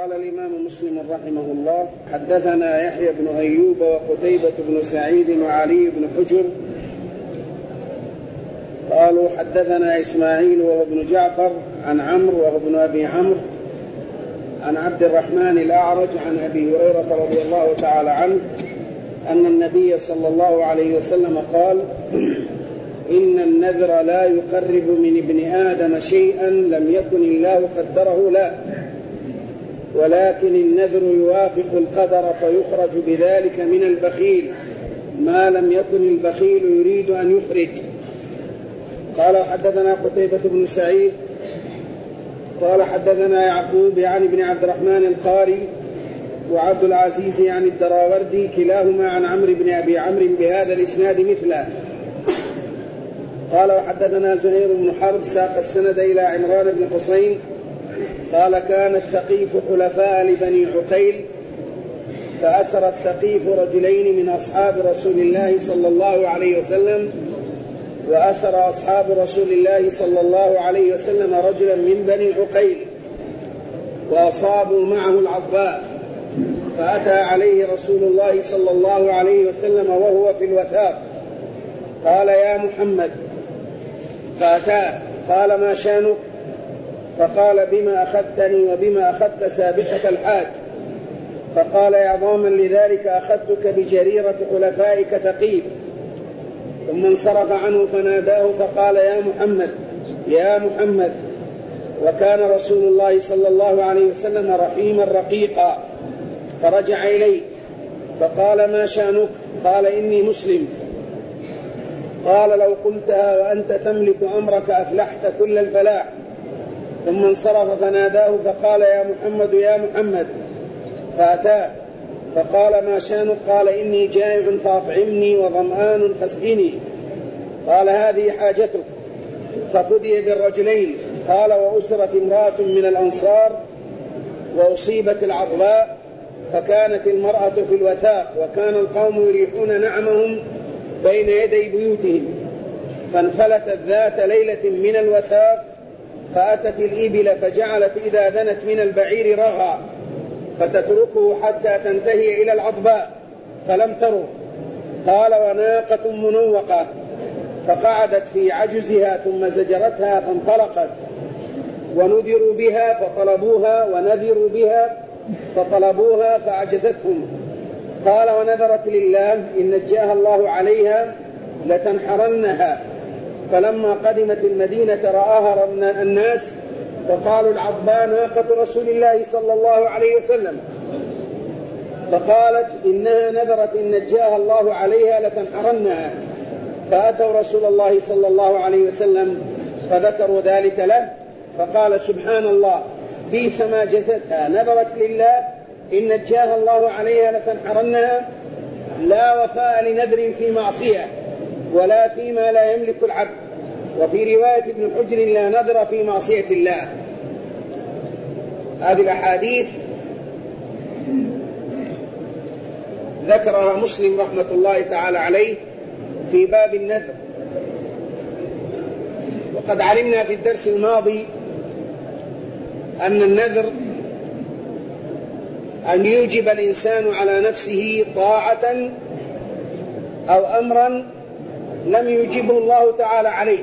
قال الإمام مسلم رحمه الله: حدثنا يحيى بن أيوب وقتيبة بن سعيد وعلي بن حجر قالوا حدثنا إسماعيل وهو ابن جعفر عن عمرو وهو ابن أبي عمرو عن عبد الرحمن الأعرج عن أبي هريرة رضي الله تعالى عنه أن النبي صلى الله عليه وسلم قال: إن النذر لا يقرب من ابن آدم شيئا لم يكن الله قدره له، ولكن النذر يوافق القدر فيخرج بذلك من البخيل ما لم يكن البخيل يريد أن يخرج. قال حدثنا قتيبة بن سعيد قال حدثنا يعقوب يعني بن عبد الرحمن القاري وعبد العزيز يعني الدراوردي كلاهما عن عمرو بن أبي عمرو بهذا الإسناد مثله. قال وحدثنا زهير بن حرب ساق السند إلى عمران بن حسين قال: كان الثقيف حلفاء لبني عقيل، فأسر الثقيف رجلين من أصحاب رسول الله صلى الله عليه وسلم، وأسر أصحاب رسول الله صلى الله عليه وسلم رجلا من بني عقيل، وأصابوا معه العضباء، فأتى عليه رسول الله صلى الله عليه وسلم وهو في الوثاق، قال: يا محمد. فأتاه قال: ما شانك؟ فقال: بما أخذتني وبما أخذت سابقة الحاج؟ فقال: عظاما لذلك أخذتك بجريرة حلفائك ثقيف. ثم انصرف عنه فناداه فقال: يا محمد يا محمد. وكان رسول الله صلى الله عليه وسلم رحيما رقيقا، فرجع إليه فقال: ما شانك؟ قال: إني مسلم. قال: لو قلتها وأنت تملك أمرك أفلحت كل الفلاح. ثم انصرف فناداه فقال: يا محمد يا محمد. فأتاه فقال: ما شانك؟ قال: إني جائع فأطعمني وظمآن فاسقني. قال: هذه حاجتك. ففدي بالرجلين. قال: وأسرت امرأة من الأنصار وأصيبت العضباء، فكانت المرأة في الوثاق، وكان القوم يريحون نعمهم بين يدي بيوتهم، فانفلتت ذات ليلة من الوثاق فأتت الإبل، فجعلت إذا دنت من البعير رغى، فتتركه حتى تنتهي إلى العضباء، فلم تره. قال: وناقة منوقة، فقعدت في عجزها ثم زجرتها فانطلقت، ونذروا بها فطلبوها، ونذروا بها فطلبوها فعجزتهم. قال: ونذرت لله إن نجاها الله عليها لتنحرنها. فلما قدمت المدينة رآها الناس فقالوا: العضباء ناقة رسول الله صلى الله عليه وسلم. فقالت: إنها نذرت إن نجاها الله عليها لتنحرنها. فأتوا رسول الله صلى الله عليه وسلم فذكروا ذلك له، فقال: سبحان الله، بئس ما جزتها، نذرت لله إن نجاها الله عليها لتنحرنها. لا وفاء لنذر في معصية ولا فيما لا يملك العبد. وفي رواية ابن حجر: لا نذر في معصية الله. هذه الأحاديث ذكرها مسلم رحمة الله تعالى عليه في باب النذر. وقد علمنا في الدرس الماضي أن النذر أن يوجب الإنسان على نفسه طاعة أو أمرا لم يوجبه الله تعالى عليه.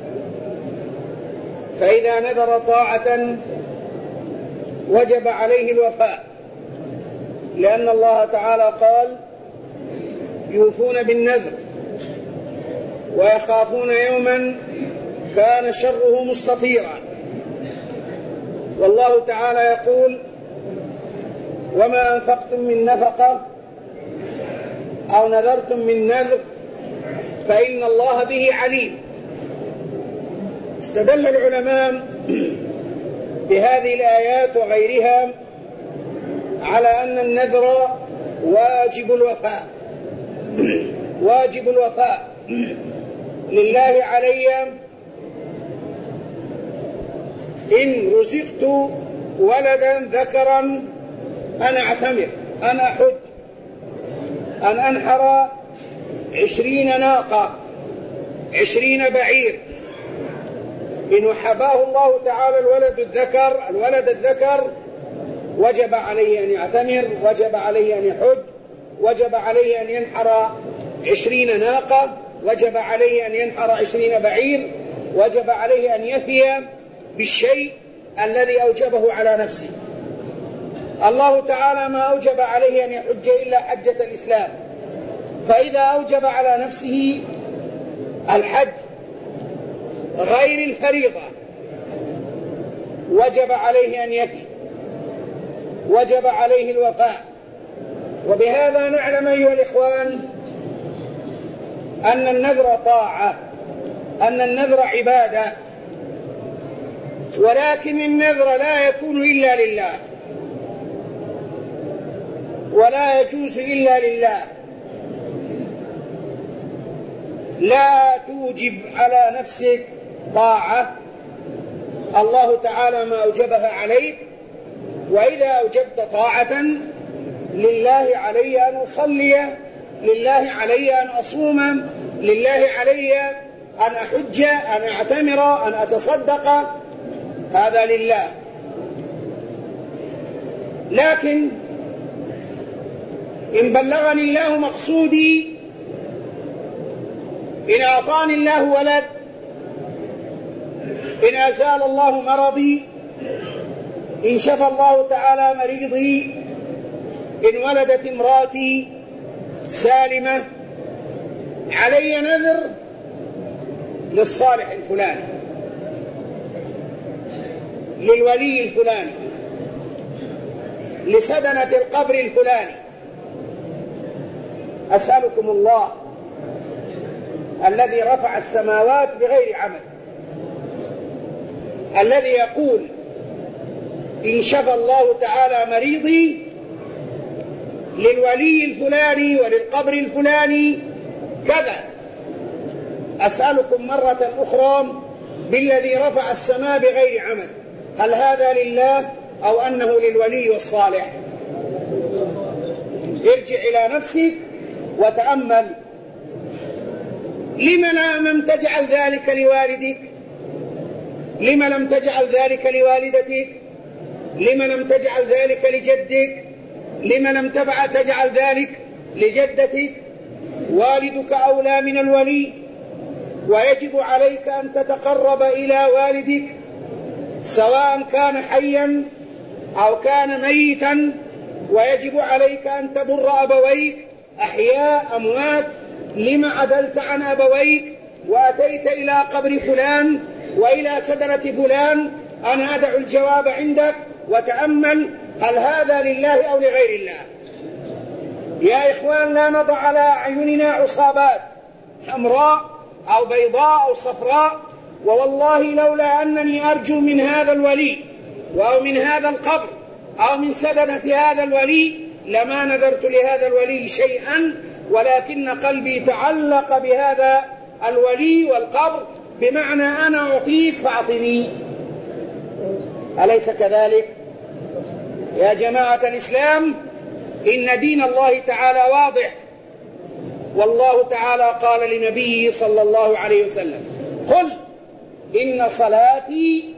فإذا نذر طاعة وجب عليه الوفاء، لأن الله تعالى قال: يوفون بالنذر ويخافون يوما كان شره مستطيرا. والله تعالى يقول: وما أنفقتم من نفقة أو نذرتم من نذر فإن الله به عليم. استدل العلماء بهذه الآيات وغيرها على أن النذر واجب الوفاء، واجب الوفاء لله علي إن رزقت ولدا ذكرا أن أعتمر، أن أحج، أن أنحر 20 ناقة، 20 بعير. إن حباه الله تعالى الولد الذكر وجب عليه أن يعتمر، وجب عليه أن يحج، وجب عليه أن ينحر 20 ناقة، وجب عليه أن ينحر 20 بعير، وجب عليه أن يفي بالشيء الذي أوجبه على نفسه. الله تعالى ما أوجب عليه أن يحج إلا حجة الإسلام، فإذا أوجب على نفسه الحج غير الفريضة وجب عليه أن يفي، وجب عليه الوفاء. وبهذا نعلم أيها الإخوان أن النذر طاعة، أن النذر عبادة، ولكن النذر لا يكون إلا لله ولا يجوز إلا لله. لا توجب على نفسك طاعة الله تعالى ما أوجبها عليك، وإذا أوجبت طاعة لله علي أن أصلي، لله علي أن أصوم، لله علي أن أحج، أن أعتمر، أن أتصدق، هذا لله. لكن إن بلغني الله مقصودي، إن أعطاني الله ولد، إن أزال الله مرضي، إن شفى الله تعالى مريضي، إن ولدت امراتي سالمة، علي نذر للصالح الفلاني، للولي الفلاني، لسدنة القبر الفلاني. أسألكم الله الذي رفع السماوات بغير عمد، الذي يقول إن شفى الله تعالى مريضي للولي الفلاني وللقبر الفلاني كذا، أسألكم مرة أخرى بالذي رفع السماء بغير عمد، هل هذا لله أو أنه للولي والصالح؟ ارجع إلى نفسك وتأمل، لم لم تجعل ذلك لوالدك؟ لم لم تجعل ذلك لوالدتك؟ لم لم تجعل ذلك لجدك؟ لم لم تجعل ذلك لجدتك؟ والدك أولى من الولي، ويجب عليك أن تتقرب إلى والدك سواء كان حيا أو كان ميتا، ويجب عليك أن تبر أبويك أحياء أموات. لما عدلت عن أبويك وأتيت إلى قبر فلان وإلى سدرة فلان؟ أنا أدع الجواب عندك وتأمل، هل هذا لله أو لغير الله؟ يا إخوان، لا نضع على أعيننا عصابات حمراء أو بيضاء أو صفراء، ووالله لولا أنني أرجو من هذا الولي أو من هذا القبر أو من سدنة هذا الولي لما نذرت لهذا الولي شيئا، ولكن قلبي تعلق بهذا الولي والقبر، بمعنى أنا أعطيك فأعطني. أليس كذلك؟ يا جماعة الإسلام، إن دين الله تعالى واضح، والله تعالى قال لنبيه صلى الله عليه وسلم: قل إن صلاتي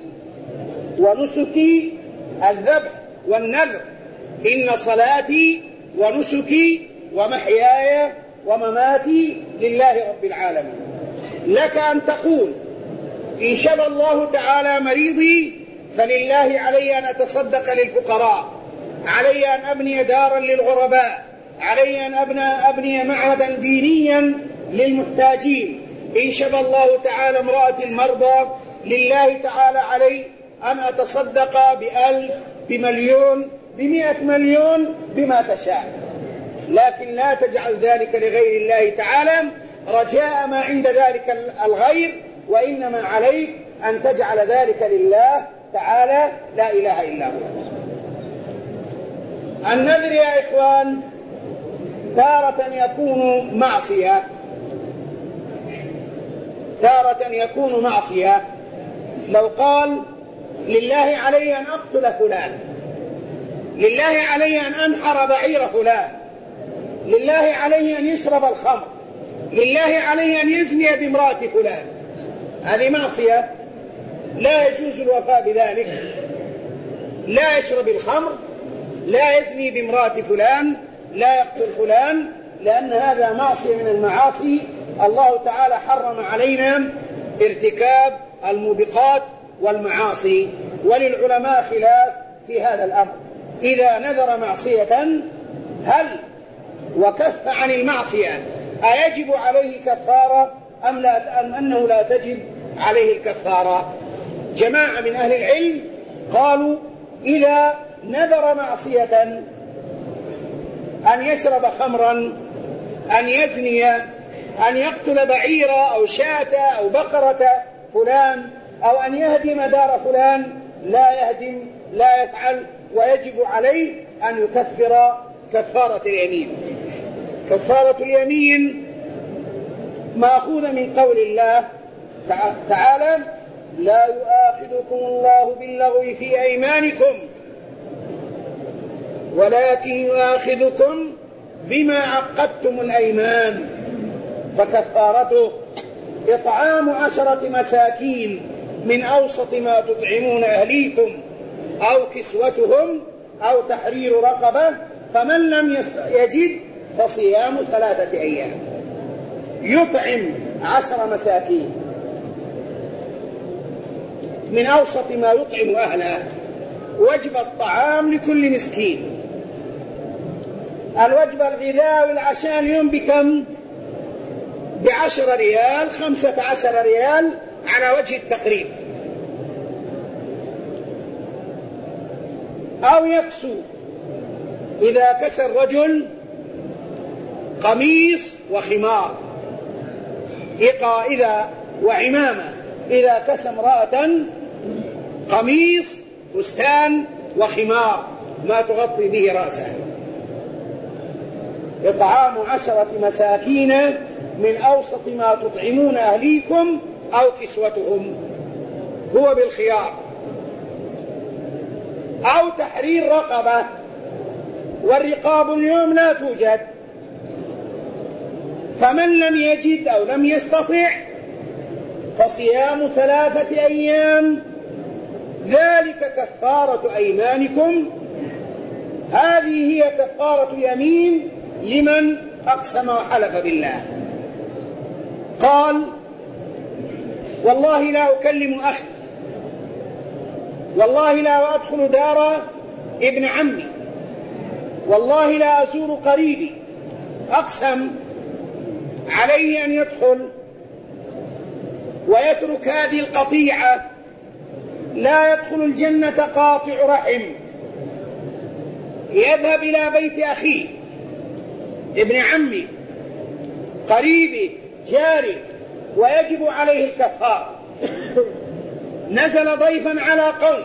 ونسكي، الذبح والنذر، إن صلاتي ونسكي ومحياي ومماتي لله رب العالمين. لك أن تقول إن شفى الله تعالى مريضي فلله علي أن أتصدق للفقراء، علي أن أبني دارا للغرباء، علي أن أبني معهدا دينيا للمحتاجين. إن شفى الله تعالى امرأة المرضى لله تعالى علي أن أتصدق ب1000 ب1,000,000 ب100 مليون بما تشاء، لكن لا تجعل ذلك لغير الله تعالى رجاء ما عند ذلك الغير، وإنما عليك أن تجعل ذلك لله تعالى لا إله إلا هو. النذر يا إخوان تارة يكون معصية، تارة يكون معصية. لو قال لله علي أن أقتل فلان، لله علي أن أنحر بعير فلان، لله علي أن يشرب الخمر، لله علي أن يزني بامرأة فلان، هذه معصية لا يجوز الوفاء بذلك. لا يشرب الخمر لا يزني بامرأة فلان، لا يقتل فلان، لأن هذا معصية من المعاصي. الله تعالى حرم علينا ارتكاب الموبقات والمعاصي، وللعلماء خلاف في هذا الأمر. إذا نذر معصية هل وكف عن المعصية أيجب عليه كفارة أم أنه لا تجب عليه الكفارة؟ جماعة من أهل العلم قالوا إذا نذر معصية أن يشرب خمرا، أن يزني، أن يقتل بعيرا أو شاة أو بقرة فلان، أو أن يهدم دار فلان، لا يهدم، لا يفعل، ويجب عليه أن يكفر كفارة اليمين. كفارة اليمين مأخوذة من قول الله تعالى: لا يؤاخذكم الله باللغو في أيمانكم ولكن يؤاخذكم بما عقدتم الأيمان، فكفارته إطعام 10 مساكين من أوسط ما تطعمون أهليكم أو كسوتهم أو تحرير رقبة، فمن لم يجد فصيام 3 أيام. يطعم 10 مساكين من أوسط ما يطعم أهله، وجب الطعام لكل مسكين. الوجبة الغذاء والعشاء اليوم بكم؟ ب10 ريال، 15 ريال على وجه التقريب. أو يكسو إذا كسى الرجل قميص وخمار، إذا وعمامة، إذا كسى امرأة قميص فستان وخمار ما تغطي به رأسه. إطعام 10 مساكين من أوسط ما تطعمون أهليكم أو كسوتهم، هو بالخيار. أو تحرير رقبة، والرقاب اليوم لا توجد، فمن لم يجد أو لم يستطع فصيام 3 أيام، ذلك كفارة أيمانكم. هذه هي كفارة اليمين لمن أقسم وحلف بالله. قال: والله لا أكلم أخي، والله لا أدخل دار ابن عمي، والله لا أزور قريبي. أقسم عليه أن يدخل ويترك هذه القطيعة. لا يدخل الجنة قاطع رحم، يذهب إلى بيت أخيه، ابن عمي، قريبي، جاري، ويجب عليه الكفارة. نزل ضيفا على قوم،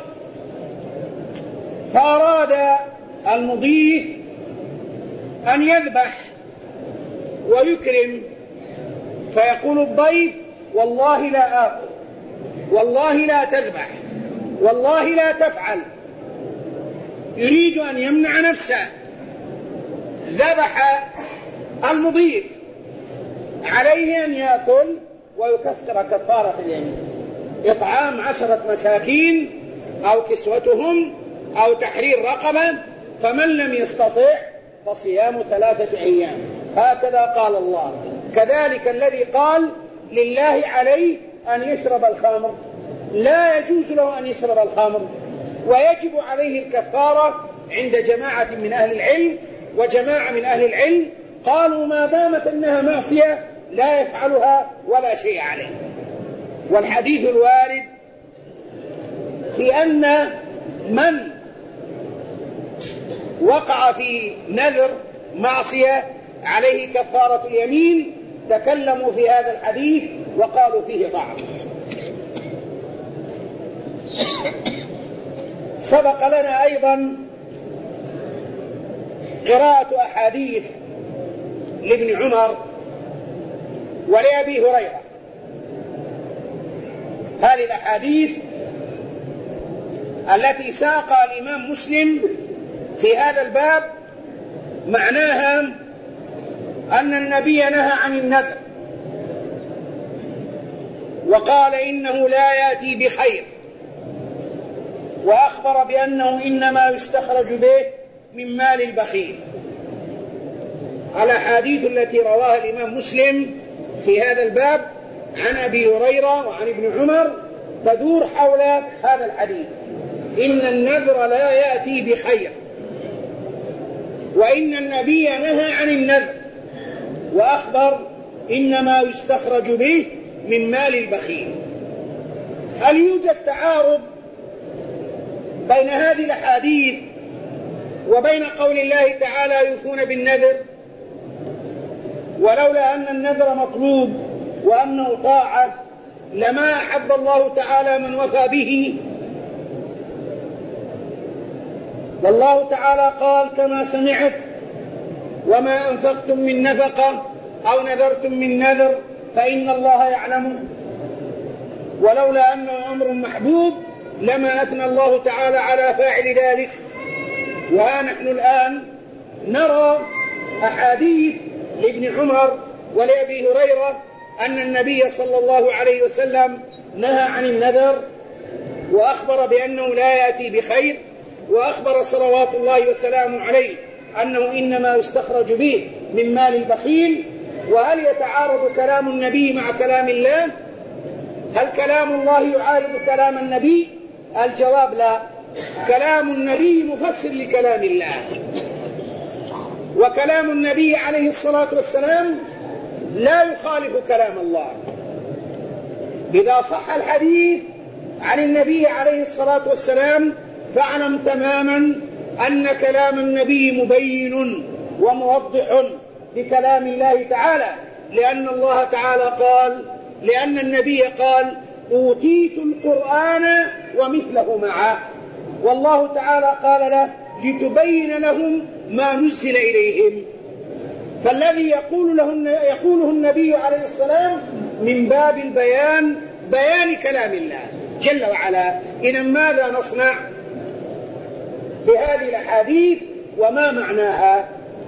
فأراد المضيف أن يذبح ويكرم، فيقول الضيف: والله لا آكل، والله لا تذبح، والله لا تفعل. يريد أن يمنع نفسه. ذبح المضيف، عليه أن يأكل ويكفر كفارة اليمين: إطعام 10 مساكين أو كسوتهم أو تحرير رقبة، فمن لم يستطع فصيام 3 أيام. هكذا قال الله. كذلك الذي قال لله عليه أن يشرب الخمر، لا يجوز له أن يشرب الخمر، ويجب عليه الكفارة عند جماعة من أهل العلم. وجماعة من أهل العلم قالوا ما دامت أنها معصية لا يفعلها ولا شيء عليه. والحديث الوارد في أن من وقع في نذر معصية عليه كفارة اليمين تكلموا في هذا الحديث وقالوا فيه ضعف. سبق لنا أيضا قراءة أحاديث لابن عمر ولأبي هريرة. هذه الأحاديث التي ساقها الإمام مسلم في هذا الباب معناها أن النبي نهى عن النذر وقال إنه لا يأتي بخير، وأخبر بأنه إنما يستخرج به من مال البخيل. الأحاديث التي رواها الإمام مسلم في هذا الباب عن أبي هريرة وعن ابن عمر تدور حول هذا الحديث: إن النذر لا يأتي بخير، وإن النبي نهى عن النذر وأخبر إنما يستخرج به من مال البخيل. هل يوجد تعارض بين هذه الأحاديث وبين قول الله تعالى يوفون بالنذر؟ ولولا أن النذر مطلوب وأنه طاعة لما أحب الله تعالى من وفى به. والله تعالى قال كما سمعت: وما أنفقتم من نفقة أو نذرتم من نذر فإن الله يعلم. ولولا أنه أمر محبوب لما أثنى الله تعالى على فاعل ذلك. وها نحن الآن نرى أحاديث لابن عمر ولأبي هريرة أن النبي صلى الله عليه وسلم نهى عن النذر وأخبر بأنه لا يأتي بخير، وأخبر صلوات الله وسلامه عليه أنه إنما يستخرج به من مال البخيل. وهل يتعارض كلام النبي مع كلام الله؟ هل كلام الله يعارض كلام النبي؟ الجواب لا. كلام النبي مفسر لكلام الله، وكلام النبي عليه الصلاة والسلام لا يخالف كلام الله. إذا صح الحديث عن النبي عليه الصلاة والسلام فاعلم تماما أن كلام النبي مبين وموضح لكلام الله تعالى، لأن الله تعالى قال، لأن النبي قال: أوتيت القرآن ومثله معه. والله تعالى قال له: لتبين لهم ما نزل إليهم. فالذي يقوله النبي عليه السلام من باب البيان، بيان كلام الله جل وعلا. إذن ماذا نصنع بهذه الأحاديث وما معناها؟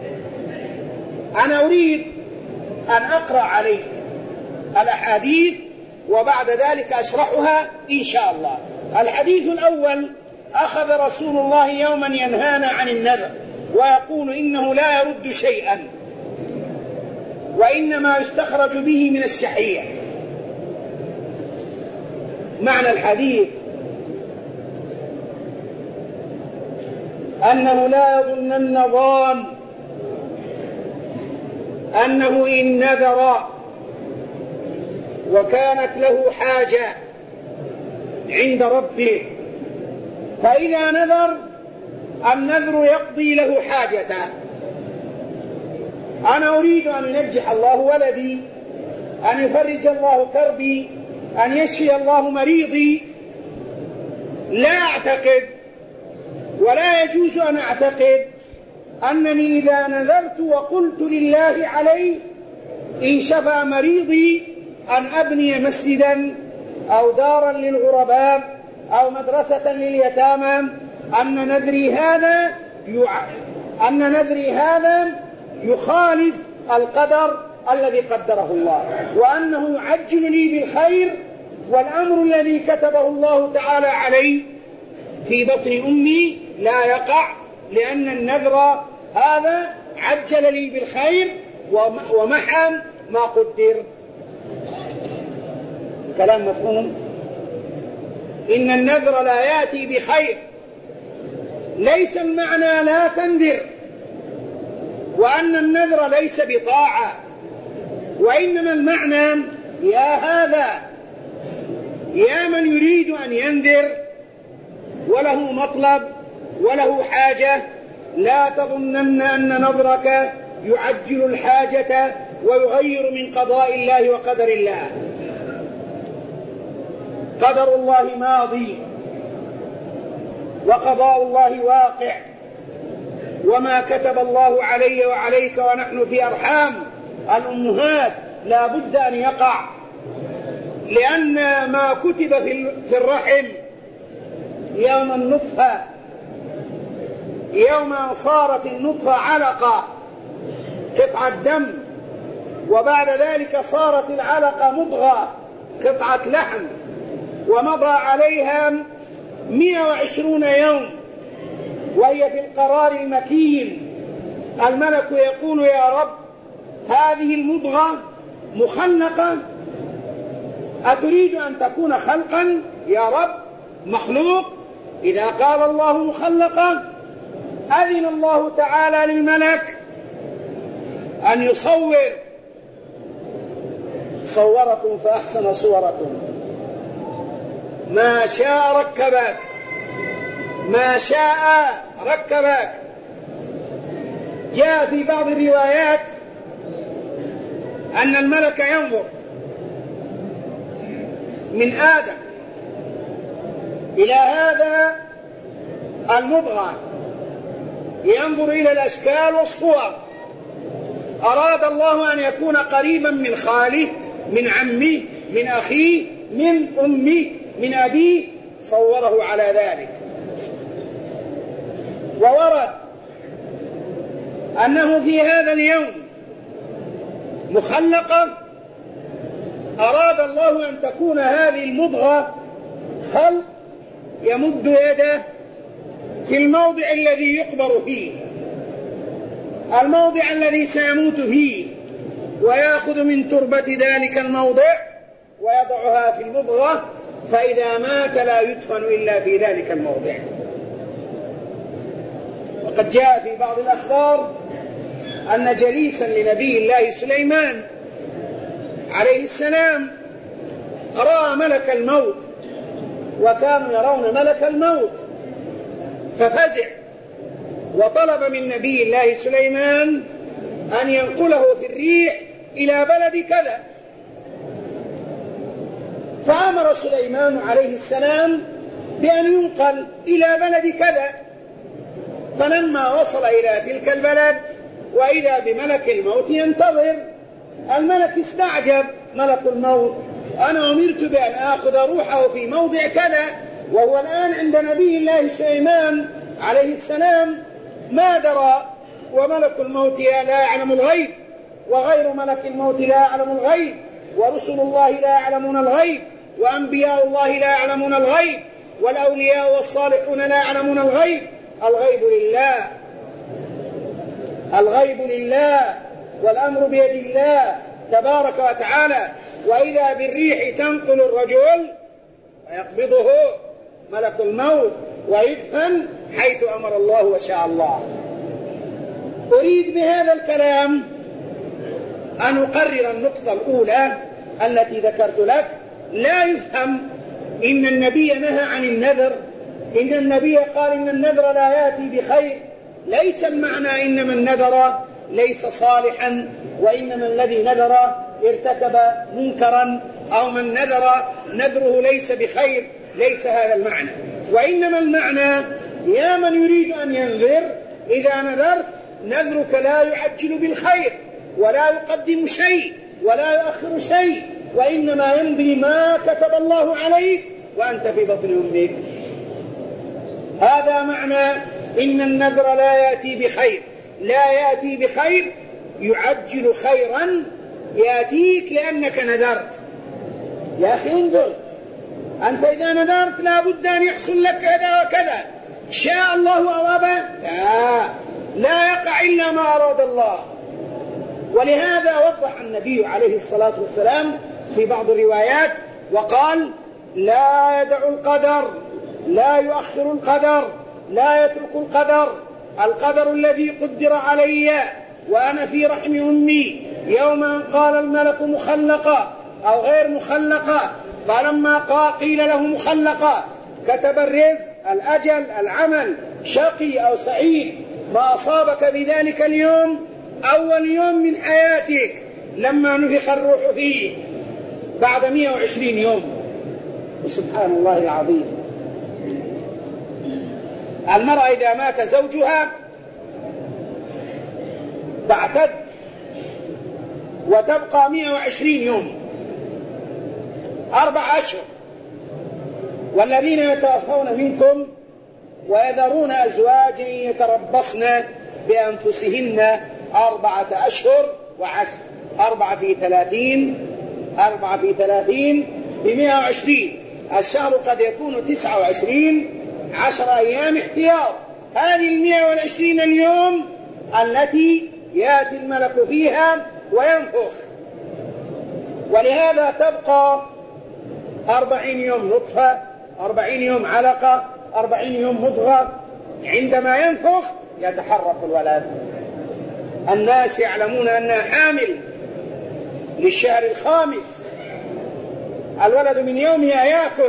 أنا أريد أن أقرأ عليك الأحاديث وبعد ذلك أشرحها إن شاء الله. الحديث الأول: أخذ رسول الله يوما ينهانا عن النذر ويقول إنه لا يرد شيئا وإنما يستخرج به من الشحيح. معنى الحديث أنه لا يظنن ظان أنه إن نذر وكانت له حاجة عند ربه فإذا نذر النذر يقضي له حاجته. أنا أريد أن ينجح الله ولدي، أن يفرج الله كربي، أن يشفي الله مريضي. لا أعتقد ولا يجوز أن أعتقد أنني إذا نذرت وقلت لله علي إن شفى مريضي أن أبني مسجدا أو دارا للغرباء أو مدرسة لليتامى أن نذري هذا يخالف القدر الذي قدره الله، وأنه يعجل لي بالخير، والأمر الذي كتبه الله تعالى علي في بطن أمي لا يقع، لأن النذر هذا عجل لي بالخير ومحى ما قدر. كلام مفهوم؟ إن النذر لا يأتي بخير، ليس المعنى لا تنذر، وأن النذر ليس بطاعة، وإنما المعنى يا هذا، يا من يريد أن ينذر وله مطلب وله حاجة، لا تظنن أن نظرك يعجل الحاجة ويغير من قضاء الله وقدر الله. قدر الله ماضي وقضاء الله واقع، وما كتب الله علي وعليك ونحن في أرحام الأمهات لا بد أن يقع، لأن ما كتب في الرحم يوم النطفة، يوم صارت النطفة علقة قطعة دم، وبعد ذلك صارت العلقة مضغة قطعة لحم، ومضى عليها 120 يوم وهي في القرار المكين. الملك يقول يا رب هذه المضغة مخلقة، أتريد أن تكون خلقا يا رب مخلوق؟ إذا قال الله مخلقة أذن الله تعالى للملك أن صوركم فأحسن صوركم، ما شاء ركبك، ما شاء ركبك. جاء في بعض الروايات أن الملك ينظر من آدم إلى هذا المضغة، ينظر إلى الأشكال والصور. أراد الله أن يكون قريبا من خاله، من عمه، من أخيه، من أمه، من أبيه، صوره على ذلك. وورد أنه في هذا اليوم مخلقة، أراد الله أن تكون هذه المضغة خلق، يمد يده في الموضع الذي يقبر فيه، الموضع الذي سيموت فيه، ويأخذ من تربة ذلك الموضع ويضعها في المضغة، فإذا مات لا يدفن إلا في ذلك الموضع. وقد جاء في بعض الأخبار أن جليسا لنبي الله سليمان عليه السلام رأى ملك الموت، وكانوا يرون ملك الموت، ففزع وطلب من نبي الله سليمان أن ينقله في الريح إلى بلد كذا. فأمر سليمان عليه السلام بأن ينقل إلى بلد كذا. فلما وصل إلى تلك البلد وإذا بملك الموت ينتظر، الملك استعجب، ملك الموت أنا أمرت بأن آخذ روحه في موضع كذا، وهو الآن عند نبي الله سليمان عليه السلام ما درى، وملك الموت لا يعلم الغيب، وغير ملك الموت لا يعلم الغيب، ورسل الله لا يعلمون الغيب، وأنبياء الله لا يعلمون الغيب، والأولياء والصالحون لا يعلمون الغيب. الغيب لله، الغيب لله، والأمر بيد الله تبارك وتعالى. وإذا بالريح تنقل الرجل ويقبضه ملك الموت ويدفن حيث أمر الله وشاء الله. أريد بهذا الكلام أن أقرر النقطة الأولى التي ذكرت لك. لا يفهم إن النبي نهى عن النذر، إن النبي قال إن النذر لا يأتي بخير. ليس المعنى إن من نذر ليس صالحا، وإنما الذي نذر ارتكب منكرا، أو من نذر نذره ليس بخير، ليس هذا المعنى. وإنما المعنى يا من يريد أن ينذر، إذا نذرت نذرك لا يعجل بالخير، ولا يقدم شيء، ولا يؤخر شيء، وإنما يمضي ما كتب الله عليك وأنت في بطن أمك. هذا معنى إن النذر لا يأتي بخير. لا يأتي بخير يعجل خيرا يأتيك لأنك نذرت. يا أخي انظر، أنت إذا نذرت لا بد أن يحصل لك كذا وكذا، شاء الله أو أبى لا يقع إلا ما أراد الله. ولهذا وضح النبي عليه الصلاة والسلام في بعض الروايات وقال لا يدع القدر، لا يؤخر القدر، لا يترك القدر. القدر الذي قدر علي وأنا في رحم أمي يوم أن قال الملك مخلقة أو غير مخلقة، فلما قيل له مخلقة كتب الرزق، الأجل، العمل، شقي أو سعيد. ما أصابك بذلك اليوم أول يوم من حياتك لما نفخ الروح فيه بعد 120 يوم. سبحان الله العظيم. المرأة إذا مات زوجها تعتد وتبقى 120 يوم، 4 أشهر. والذين يتوفون منكم ويذرون أزواجا يتربصن بأنفسهن 4 أشهر وعشر. 4 في 30 ب120. الشهر قد يكون 29، 10 أيام احتياط، هذه 120 اليوم التي يأتي الملك فيها وينفخ. ولهذا تبقى 40 يوم نطفة، 40 يوم علقة، 40 يوم مضغة. عندما ينفخ يتحرك الولد. الناس يعلمون أنها حامل للشهر الخامس. الولد من يومها يأكل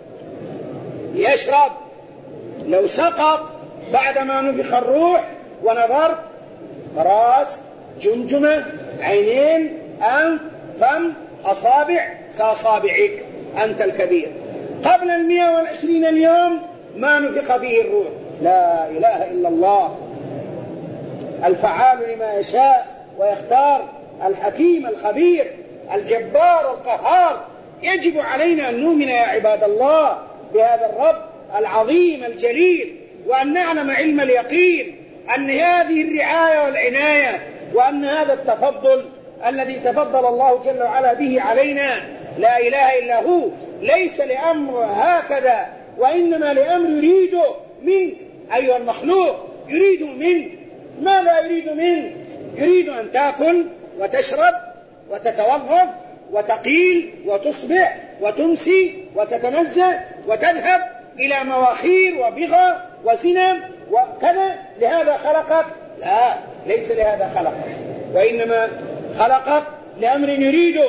يشرب. لو سقط بعدما نفخ الروح ونظرت راس، جمجمة، عينين، أنف، فم، أصابع كأصابعك، أنت الكبير. قبل 120 اليوم ما نفخ فيه الروح. لا إله إلا الله الفعال لما يشاء ويختار، الحكيم الخبير الجبار القهار. يجب علينا أن نؤمن يا عباد الله بهذا الرب العظيم الجليل، وأن نعلم علم اليقين أن هذه الرعاية والعناية وأن هذا التفضل الذي تفضل الله جل وعلا به علينا لا إله إلا هو ليس لأمر هكذا، وإنما لأمر يريده منك أيها المخلوق. يريد منك ماذا؟ يريد منك يريد أن تأكل وتشرب وتتوظف وتقيل وتصبح وتمسي وتتنزه وتذهب إلى مواخير وبغى وزنا وكذا. لهذا خلقك؟ لا، ليس لهذا خلقك، وإنما خلقك لأمر يريده.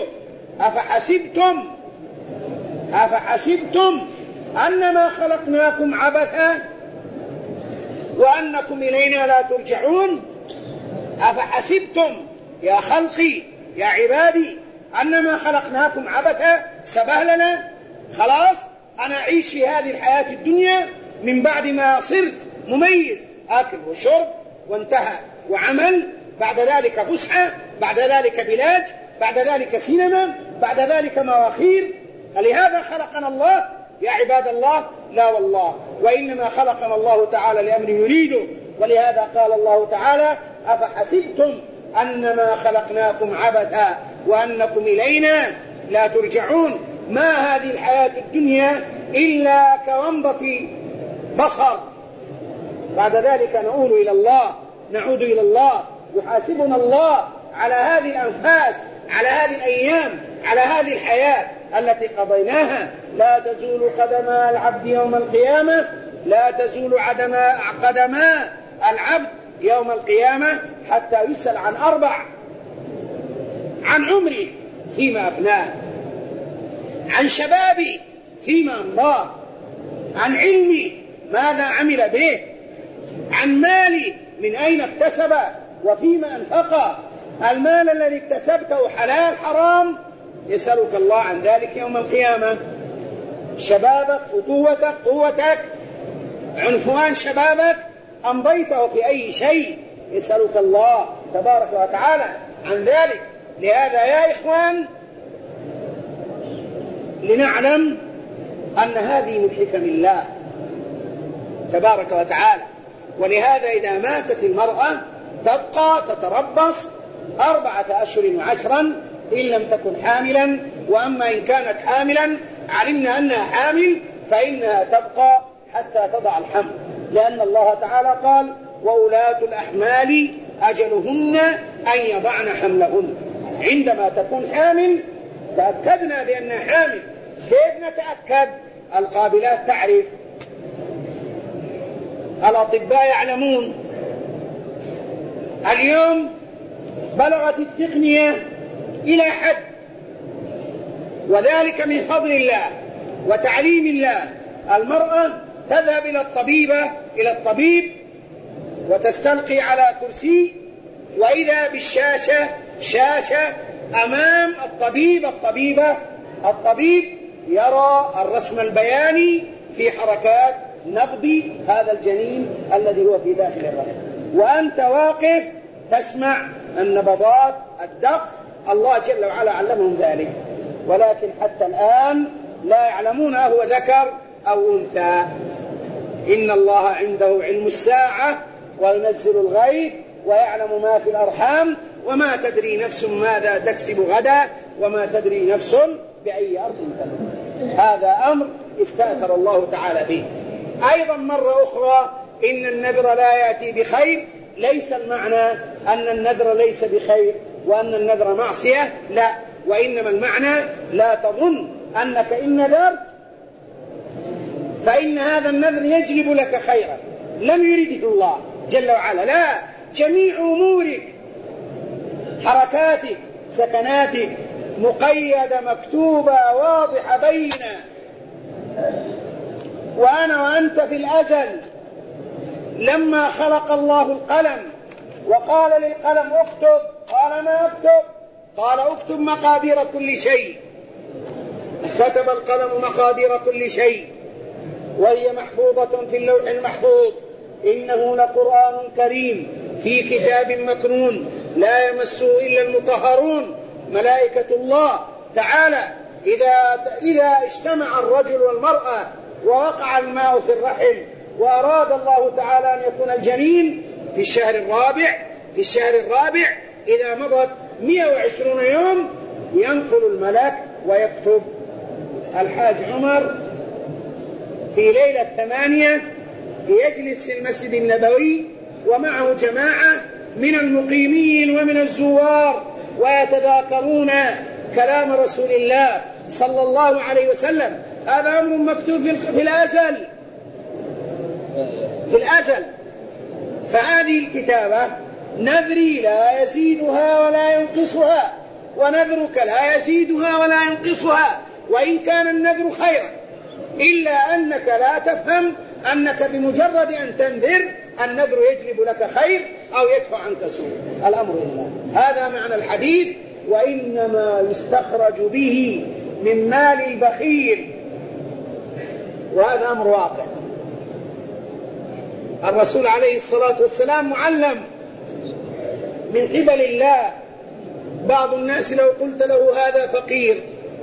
أفحسبتم أنما خلقناكم عبثا وأنكم إلينا لا ترجعون؟ أفحسبتم يا خلقي يا عبادي أنما خلقناكم عبثا سبهلنا؟ خلاص أنا أعيش في هذه الحياة الدنيا من بعد ما صرت مميز، أكل وشرب وانتهى وعمل، بعد ذلك فسحة، بعد ذلك بلاد، بعد ذلك سينما، بعد ذلك مواخير. لهذا خلقنا الله يا عباد الله؟ لا والله، وإنما خلقنا الله تعالى لأمر يريده. ولهذا قال الله تعالى أفحسبتم أنما خلقناكم عبثا وأنكم إلينا لا ترجعون. ما هذه الحياة الدنيا إلا كومضة بصر، بعد ذلك نعود إلى الله يحاسبنا الله على هذه الأنفاس، على هذه الأيام، على هذه الحياة التي قضيناها. لا تزول قدما العبد يوم القيامة، لا تزول قدما العبد يوم القيامة حتى يسأل عن 4: عن عمري فيما أفناه، عن شبابي فيما أمضاه، عن علمي ماذا عمل به، عن مالي من أين اكتسب وفيما أنفقه. المال الذي اكتسبته حلال حرام، يسألك الله عن ذلك يوم القيامة. شبابك، فتوتك، قوتك، عنفوان شبابك أمضيته في أي شيء، يسألك الله تبارك وتعالى عن ذلك. لهذا يا إخوان لنعلم أن هذه من حكم الله تبارك وتعالى. ولهذا إذا ماتت المرأة تبقى تتربص 4 أشهر و10 إن لم تكن حاملا. وأما إن كانت حاملا علمنا أنها حامل فإنها تبقى حتى تضع الحمل، لأن الله تعالى قال وأولاة الأحمال أجلهن أن يضعن حملهن. عندما تكون حامل تأكدنا بأنها حامل. كيف نتأكد؟ القابلات تعرف، الأطباء يعلمون. اليوم بلغت التقنية إلى حد، وذلك من فضل الله وتعليم الله. المرأة تذهب إلى الطبيب وتستلقي على كرسي، وإذا بالشاشة شاشة أمام الطبيب يرى الرسم البياني في حركات نبض هذا الجنين الذي هو في داخل الرحم، وأنت واقف تسمع النبضات، الدق. الله جل وعلا علمهم ذلك، ولكن حتى الآن لا يعلمون هو ذكر أو أنثى. إن الله عنده علم الساعة وينزل الغيث ويعلم ما في الأرحام وما تدري نفس ماذا تكسب غدا وما تدري نفس بأي أرض تموت. هذا أمر استأثر الله تعالى به. أيضا مرة أخرى إن النذر لا يأتي بخير، ليس المعنى أن النذر ليس بخير وأن النذر معصية، لا، وإنما المعنى لا تظن أنك إن نذرت فإن هذا النذر يجلب لك خيرا، لم يرده الله جل وعلا، لا، جميع أمورك، حركاتك، سكناتك مقيدة مكتوبة واضحة بينة. وأنا وأنت في الأزل لما خلق الله القلم وقال للقلم اكتب، قال ما اكتب؟ قال اكتب مقادير كل شيء، كتب القلم مقادير كل شيء وهي محفوظة في اللوح المحفوظ. إنه لقرآن كريم في كتاب مكنون لا يمسه إلا المطهرون. ملائكة الله تعالى إذا اجتمع الرجل والمرأة ووقع الماء في الرحم وأراد الله تعالى أن يكون الجنين في الشهر الرابع إذا مضت 120 يوم ينقل الملك ويكتب. الحاج عمر في ليلة 8 يجلس في المسجد النبوي ومعه جماعة من المقيمين ومن الزوار ويتذاكرون كلام رسول الله صلى الله عليه وسلم. هذا أمر مكتوب في الأزل. فهذه الكتابة نذري لا يزيدها ولا ينقصها، ونذرك لا يزيدها ولا ينقصها، وإن كان النذر خيرا، إلا أنك لا تفهم أنك بمجرد أن تنذر النذر يجلب لك خير أو يدفع عنك سوء. الأمر لله. هذا معنى الحديث. وإنما يستخرج به من مال البخيل، وهذا أمر واقع. الرسول عليه الصلاة والسلام معلم من قبل الله. بعض الناس لو قلت له هذا فقير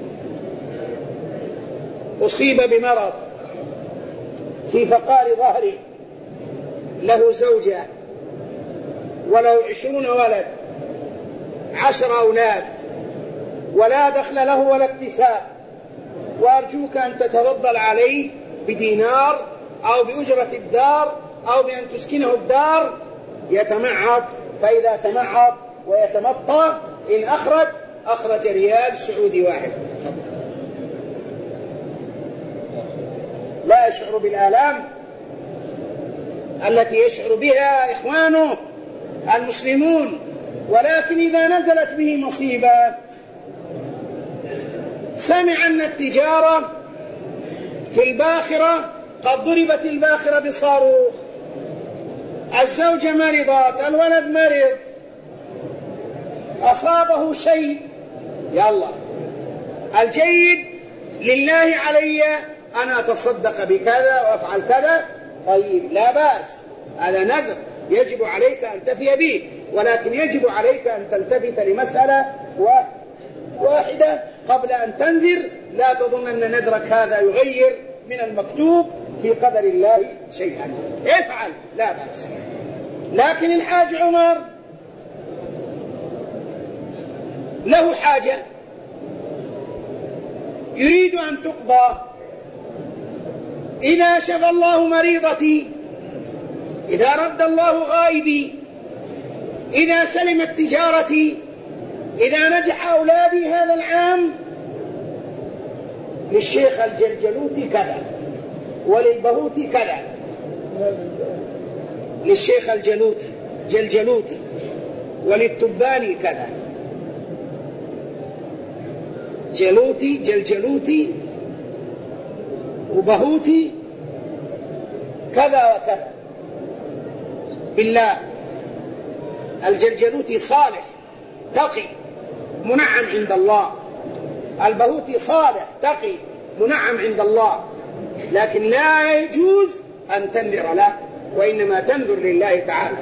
أصيب بمرض في فقار ظهره، له زوجة وله 20 ولد 10 أولاد ولا دخل له ولا اكتساب، وأرجوك أن تتفضل عليه بدينار أو بأجرة الدار أو بأن تسكنه الدار، يتمعط. فإذا تمعط ويتمطى إن أخرج ريال سعودي واحد، لا يشعر بالآلام التي يشعر بها إخوانه المسلمون. ولكن إذا نزلت به مصيبة، سمع أن التجارة في الباخرة قد ضربت الباخرة بصاروخ، الزوجة مرضت، الولد مرض، أصابه شيء، يلا الجيد لله علي أنا أتصدق بكذا وأفعل كذا، طيب لا بأس، هذا نذر يجب عليك أن تفي به، ولكن يجب عليك أن تلتفت لمسألة واحدة قبل أن تنذر. لا تظن أن نذرك هذا يغير من المكتوب في قدر الله شيئا، افعل لا بأس. لكن الحاج عمر له حاجة يريد أن تقضى. إذا شفى الله مريضتي، إذا رد الله غائبي، إذا سلمت تجارتي، إذا نجح أولادي هذا العام، للشيخ الجلجلوتي كذا، وللبهوتي كذا، للشيخ جلجلوتي وللتباني كذا، جلجلوتي وبهوتي كذا وكذا. بالله، الجلجلوتي صالح تقي منعم عند الله، البهوتي صالح تقي منعم عند الله، لكن لا يجوز أن تنذر له، وإنما تنذر لله تعالى.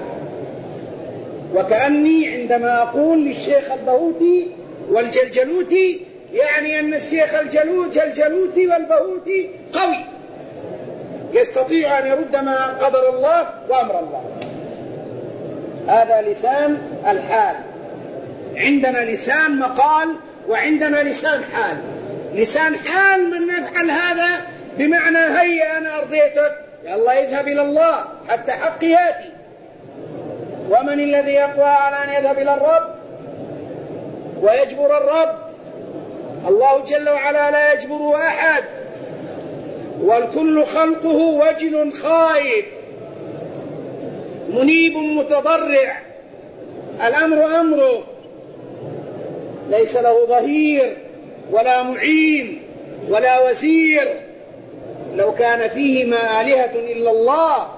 وكأني عندما أقول للشيخ البهوتي والجلجلوتي يعني أن الشيخ الجلجلوتي والبهوتي قوي يستطيع أن يرد ما قدر الله وأمر الله. هذا لسان الحال. عندنا لسان مقال وعندنا لسان حال. لسان حال من يفعل هذا بمعنى هيا أنا أرضيتك الله يذهب إلى الله حتى حق ياتي. ومن الذي يقوى على أن يذهب إلى الرب ويجبر الرب؟ الله جل وعلا لا يجبره أحد، والكل خلقه وجل خائف منيب متضرع، الأمر أمره، ليس له ظهير ولا معين ولا وزير. لو كان فيهما آلهة إلا الله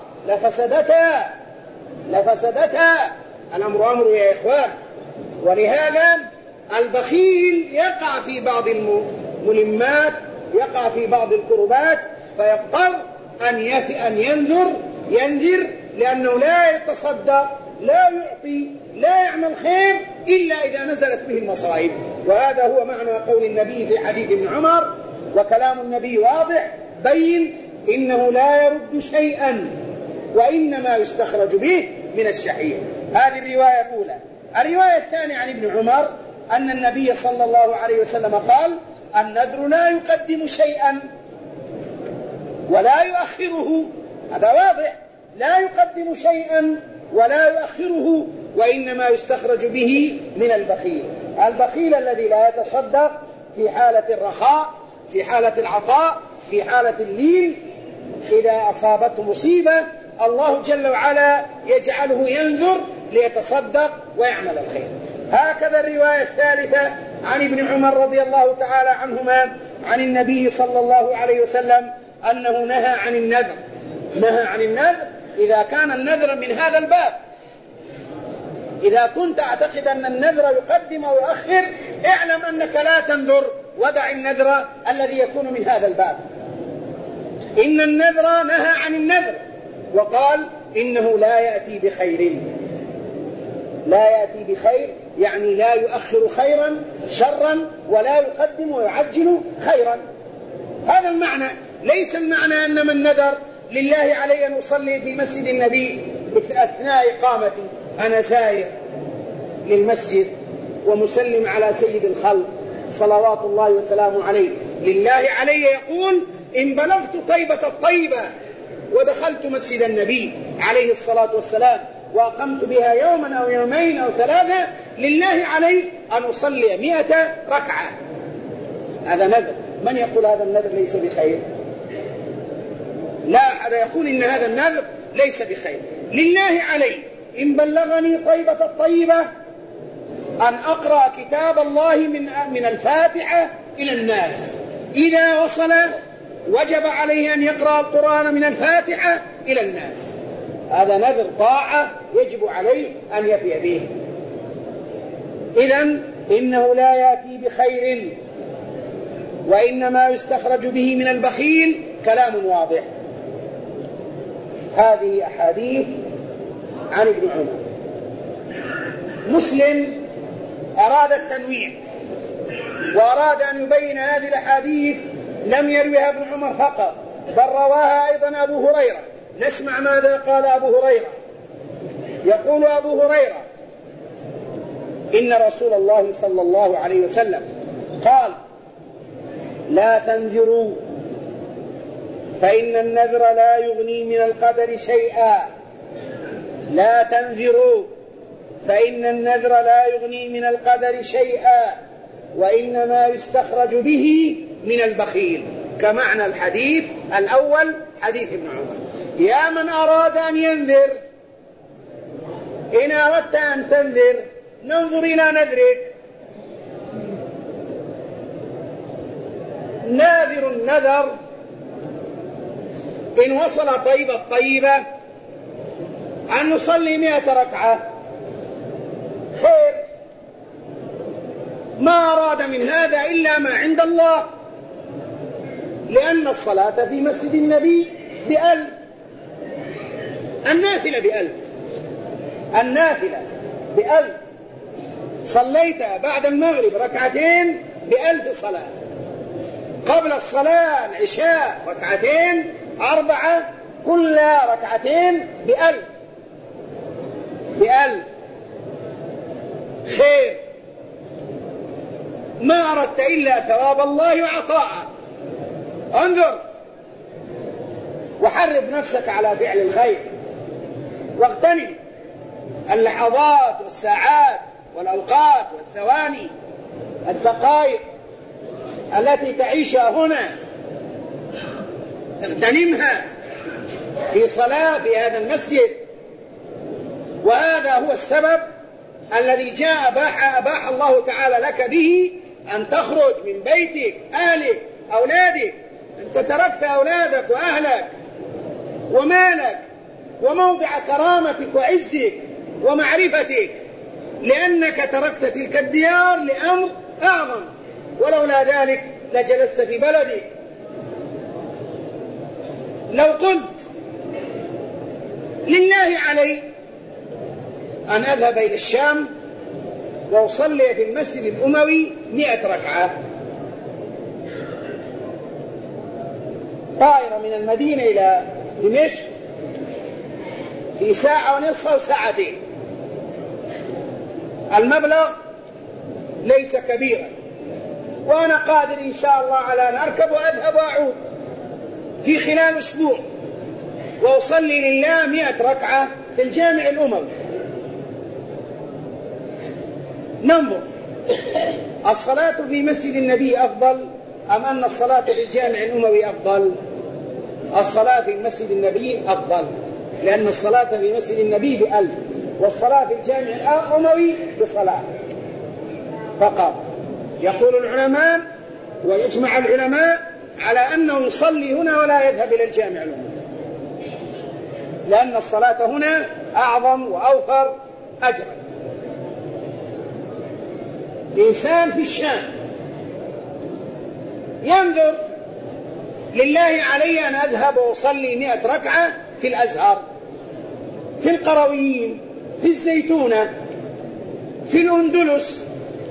لفسدتا. الأمر أمره يا إخوان. ولهذا البخيل يقع في بعض الملمات، يقع في بعض الكربات، فيضطر أن ينذر لأنه لا يتصدق، لا يعطي، لا يعمل خير إلا إذا نزلت به المصائب. وهذا هو معنى قول النبي في حديث ابن عمر، وكلام النبي واضح بين: إنه لا يرد شيئا وإنما يستخرج به من الشحيح. هذه الرواية الأولى. الرواية الثانية عن ابن عمر أن النبي صلى الله عليه وسلم قال: النذر لا يقدم شيئا ولا يؤخره. هذا واضح، لا يقدم شيئا ولا يؤخره، وإنما يستخرج به من البخيل. البخيل الذي لا يتصدق في حالة الرخاء، في حالة العطاء، في حالة اللين، إذا أصابته مصيبة الله جل وعلا يجعله ينذر ليتصدق ويعمل الخير. هكذا الرواية الثالثة عن ابن عمر رضي الله تعالى عنهما عن النبي صلى الله عليه وسلم أنه نهى عن النذر إذا كان النذر من هذا الباب. إذا كنت تعتقد أن النذر يقدم ويؤخر، اعلم أنك لا تنذر، ودع النذر الذي يكون من هذا الباب. إن النذر نهى عن النذر وقال إنه لا يأتي بخير، يعني لا يؤخر خيرا شرا ولا يقدم ويعجل خيرا. هذا المعنى. ليس المعنى أن من نذر لله علي أن أصلي في مسجد النبي أثناء إقامتي، أنا سائر للمسجد ومسلم على سيد الخلق صلوات الله وسلامه عليه، لله علي يقول: إن بلغت طيبة الطيبة ودخلت مسجد النبي عليه الصلاة والسلام وأقمت بها يوما أو يومين أو ثلاثة، لله علي أن أصلي 100 ركعة. هذا نذر. من يقول هذا النذر ليس بخير؟ لا أحد يقول إن هذا النذر ليس بخير. لله علي إن بلغني طيبة الطيبة أن أقرأ كتاب الله من الفاتحة إلى الناس. إذا وصل وجب عليه أن يقرأ القرآن من الفاتحة إلى الناس. هذا نذر طاعة يجب عليه أن يفي به. إذن إنه لا يأتي بخير وإنما يستخرج به من البخيل، كلام واضح. هذه أحاديث عن ابن عمر. مسلم أراد التنويع وأراد أن يبين هذه الأحاديث لم يرويها ابن عمر فقط، بل رواها أيضا أبو هريرة. نسمع ماذا قال أبو هريرة. يقول أبو هريرة: إن رسول الله صلى الله عليه وسلم قال: لا تنذروا فإن النذر لا يغني من القدر شيئا. لا تنذروا فإن النذر لا يغني من القدر شيئا وإنما يستخرج به من البخيل، كمعنى الحديث الأول حديث ابن عمر. يا من أراد أن ينذر، إن أردت أن تنذر ننظر إلى نذرك. ناذر النذر إن وصل طيبة أن نصلي 100 ركعة خير، ما أراد من هذا إلا ما عند الله، لأن الصلاة في مسجد النبي ب1000، النافلة ب1000. صليت بعد المغرب 2 ب1000 صلاة، قبل الصلاة العشاء 2 4 كل 2 ب1000 خير. ما أردت إلا ثواب الله وعطاءه. انظر، وحرض نفسك على فعل الخير، واغتنم اللحظات والساعات والأوقات والثواني الدقائق التي تعيشها هنا، اغتنمها في صلاة في هذا المسجد. وهذا هو السبب الذي جاء أباح الله تعالى لك به أن تخرج من بيتك، أهلك، أولادك. أنت تركت أولادك وأهلك ومالك وموضع كرامتك وعزك ومعرفتك، لأنك تركت تلك الديار لأمر أعظم، ولولا ذلك لجلست في بلدك. لو قلت لله علي أن أذهب إلى الشام وأصلي في المسجد الأموي 100 ركعة، طائرة من المدينة إلى دمشق في ساعة ونصف أو ساعتين، المبلغ ليس كبيرا، وأنا قادر إن شاء الله على أن أركب وأذهب وأعود في خلال أسبوع وأصلي لله 100 ركعة في الجامع الأموي. ننظر، الصلاة في مسجد النبي أفضل أم أن الصلاة في الجامع الأموي أفضل؟ الصلاة في مسجد النبي أفضل، لأن الصلاة في مسجد النبي ب1000، والصلاة في الجامع الأموي بصلاة فقط. يقول العلماء ويجمع العلماء على أنه يصلي هنا ولا يذهب إلى الجامع الأموي، لأن الصلاة هنا أعظم وأوفر أجرا. الإنسان في الشام ينظر لله علي أن أذهب وأصلي 100 ركعة في الأزهر، في القرويين، في الزيتونة، في الأندلس.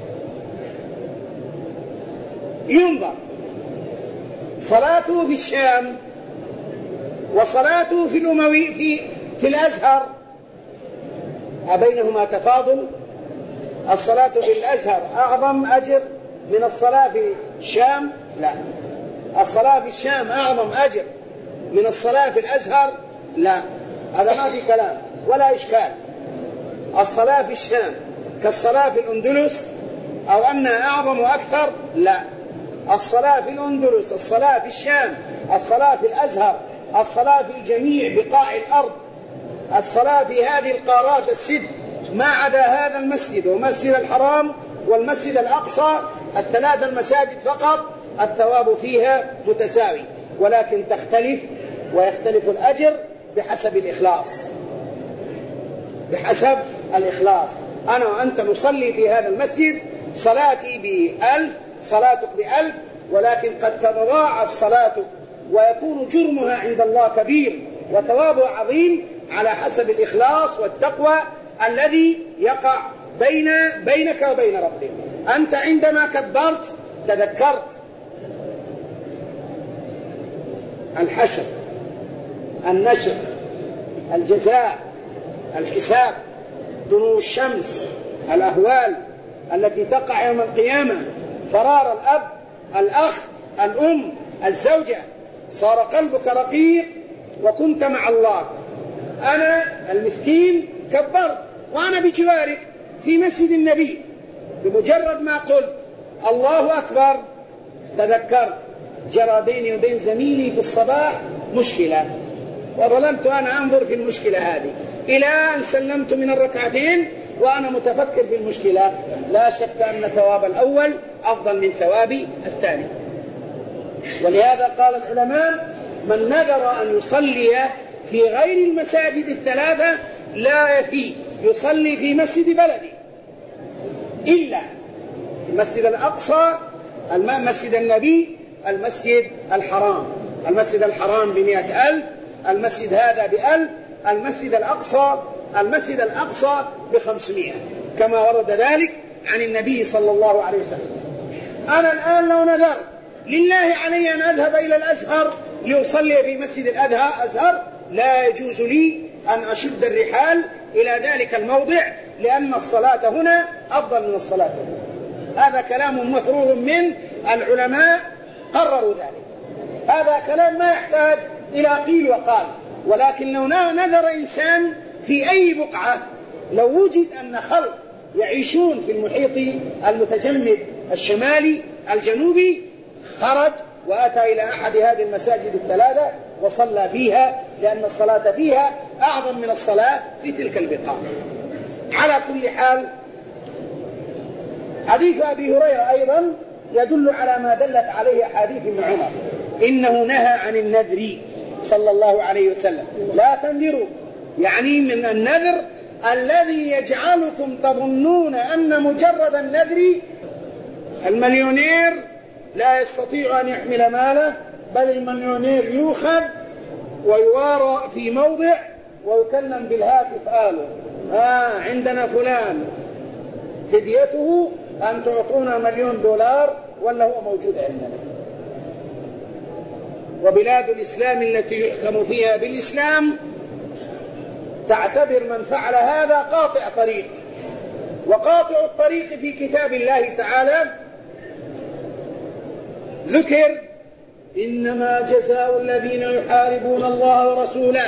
ينظر صلاته في الشام وصلاته في الأموي في الأزهر أبينهما تفاضل؟ الصلاة في الأزهر أعظم أجر من الصلاة في الشام؟ لا. الصلاة في الشام أعظم أجر من الصلاة في الأزهر؟ لا. هذا ما في كلام ولا إشكال. الصلاة في الشام كالصلاة في الأندلس أو أنها أعظم وأكثر؟ لا. الصلاة في الأندلس، الصلاة في الشام، الصلاة في الأزهر، الصلاة في جميع بقاع الأرض، الصلاة في هذه القارات الست ما عدا هذا المسجد ومسجد الحرام والمسجد الأقصى، ال3 المساجد فقط، الثواب فيها متساوي، ولكن تختلف ويختلف الأجر بحسب الإخلاص. بحسب الإخلاص. أنا وأنت نصلي في هذا المسجد، صلاتي ب1000، صلاتك ب1000، ولكن قد تتضاعف صلاتك ويكون جرمها عند الله كبير وثوابها عظيم على حسب الإخلاص والتقوى الذي يقع بينك وبين ربك. أنت عندما كبرت تذكرت الحشر، النشر، الجزاء، الحساب، طلوع الشمس، الأهوال التي تقع يوم القيامة، فرار الأب، الأخ، الأم، الزوجة. صار قلبك رقيق وكنت مع الله. أنا المسكين كبرت وأنا بجوارك في مسجد النبي، بمجرد ما قلت الله أكبر تذكرت جرى بيني وبين زميلي في الصباح مشكلة، وظللت أنا أنظر في المشكلة هذه إلى أن سلمت من الركعتين وأنا متفكر في المشكلة. لا شك أن ثواب الأول أفضل من ثواب الثاني. ولهذا قال العلماء: من نذر أن يصلي في غير المساجد ال3 لا يفي يصلي في مسجد بلده إلا المسجد الأقصى، مسجد النبي، المسجد الحرام. المسجد الحرام ب100,000، المسجد هذا ب1000، المسجد الأقصى ب500، كما ورد ذلك عن النبي صلى الله عليه وسلم. أنا الآن لو نذرت لله علي أن أذهب إلى الأزهر لأصلي في مسجد الأزهر، لا يجوز لي أن أشد الرحال إلى ذلك الموضع، لأن الصلاة هنا أفضل من الصلاة هنا. هذا كلام مفروغ من العلماء قرروا ذلك. هذا كلام ما يحتاج إلى قيل وقال. ولكن لو نذر إنسان في أي بقعة، لو وجد أن خلق يعيشون في المحيط المتجمد الشمالي الجنوبي، خرج وأتى إلى أحد هذه المساجد الثلاثة وصلى فيها، لأن الصلاة فيها أعظم من الصلاة في تلك البقاع. على كل حال، حديث أبي هريرة أيضا يدل على ما دلت عليه حديث ابن عمر، إنه نهى عن النذر صلى الله عليه وسلم. لا تنذروا، يعني من النذر الذي يجعلكم تظنون أن مجرد النذر، المليونير لا يستطيع أن يحمل ماله، بل المليونير يؤخذ ويوارى في موضع ويكلم بالهاتف آله: عندنا فلان فديته أن تعطونا $1,000,000 ولا هو موجود عندنا. وبلاد الإسلام التي يحكم فيها بالإسلام تعتبر من فعل هذا قاطع طريق. وقاطع الطريق في كتاب الله تعالى ذكر: إنما جزاء الذين يحاربون الله ورسوله